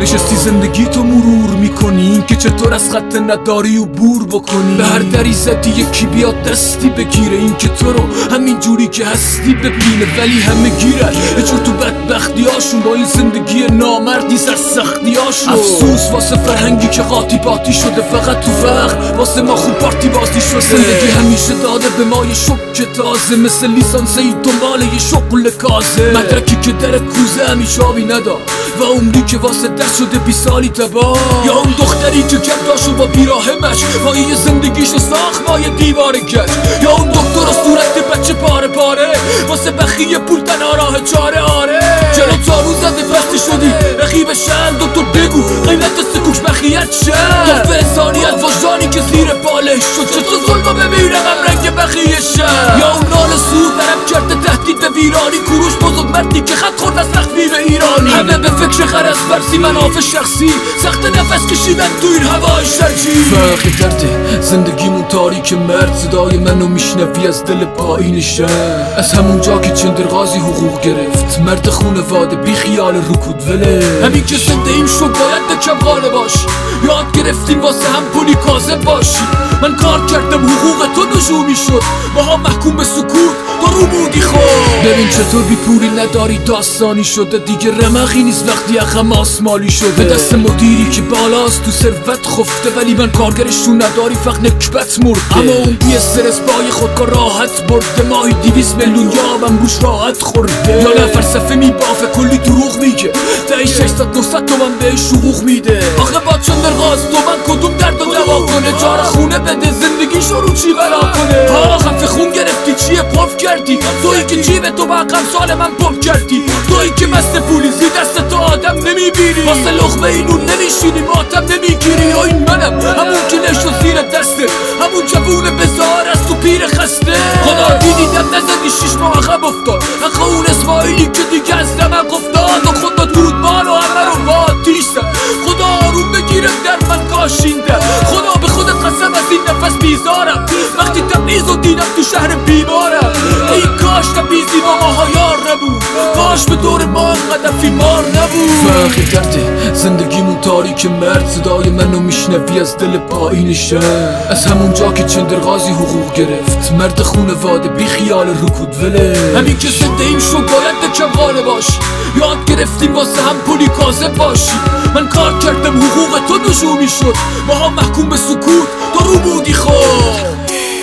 نشستی زندگی تو مرور میکنی، این که چطور از خط نداری و بور بکنی. به هر دری زدی یکی بیاد دستی بگیره، این که تو رو همین جوری که هستی ببینه. ولی همه گیرن یه جور تو بدبختی هاشون، با این زندگی نامرد نیست از سختی هاشون. افسوس واسه فرهنگی که قاطی باطی شده، فقط تو وقت واسه ما خوب پارتی بازی شده. زندگی همیشه داده به ما یه شوک تازه، مثل لیسانسی دنبال یه شغل کازه. مدرکی که در کوزه همیشه آبی نداد و عمری که واسه دست شده 20 سالی تبا. یا اون دختری که کرداشو با بیراهمش مایه زندگیشو ساخت مایه دیوار گشت. یا اون دکتر صورت بچه پاره پاره واسه بخیه پول تنها راه چاره. آره چرا چارو زده پستی شدی رقیب شن؟ دکتر بگو قیمت سکوش بخیت شن. حرف انسانیت وجدانی که زیر بالش شد، چطور ظلمو ببینم هم رنگ بخیه شن. یا اون نال سود برم کرده تهدید ویرانی، کوروش بزرگ مردی که خط خورد از تخفیف ایرانی. همه به فکر خرس فرسی منافع شخصی، سخت نفس کشیدن تو این هوای شرجی. فرقی کرده زندگیمون تاریک مرد، صدای منو میشنوی از دل پایین شهر. از همون جا که چندرغازی حقوق گرفت، مرد خونواده بی خیال رکود وله. همین که زنده ایم شو باید کم قاله باش، یاد گرفتیم واسه هم پولی کاذب باشی. من کار کردم حقوق تو نجومی شد، با هم محکوم به سکوت تو رو بودی خود. ببین چطور بی پولی نداری داستانی شده، دیگه رمقی نیست وقتی اخم آسمالی شده. دست مدیری که بالاست تو ثروت خفته، ولی من کارگرشون نداری فقط نکبت مرده. اما اون بی استرس بای خودکار راحت برده، ماهی 200 میلیون یابم روش راحت خورده. یا نه فلسفه میبافه کلی دروغ میگه، دهی 600 900 تومن بهش حقوق میده. آخه با چندرغاز تومن کدوم درد رو دوا کنه؟ جار خونه بده زندگیشو رو چی بلا کنه؟ خفه خون گرفتی چیه پف کردی؟ تویی که جیب تو با سال من پف کردی، تویی که مست پولی زی دست تو آدم نمیبینی، واسه لقمه اینون نمیشینی ماتم نمیگیری. این منم همون که نشو زیر دسته، همون جوون بزار از تو پیر خسته. خدا دیدیدم نزدی 6 ماه عقب افتاد، حق اون اسماعیلی که دیگه از دمق افتاد. و خدا دود بال و همه رو با آتیش زد، خدا آروم بگیره در من کاشینده. خدا به خودت قسم از این نفس بیزارم، وقتی تبعیض رو دیدم تو شهر بیمارم. ای کاش تبعیضی با ماها یار نبود، کاش به دور ما انقدر فیمار نبود. فرقی کرده زندگیمون تاریک مرد، صدای منو میشنوی از دل پایین شهر. از همون جا که چندرغازی حقوق گرفت، مرد خونواده بی خیال رکود وله. همین که زنده ایم شو باید کم قاله باش، یاد گرفتیم واسه هم پولی کاذب باشی. من کار کردم حقوق تو نجومی شد، ما هم محکوم به سکوت تو رو بودی خود.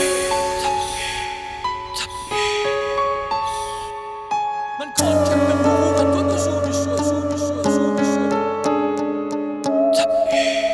من کار کردم حقوق تو نجومی شد.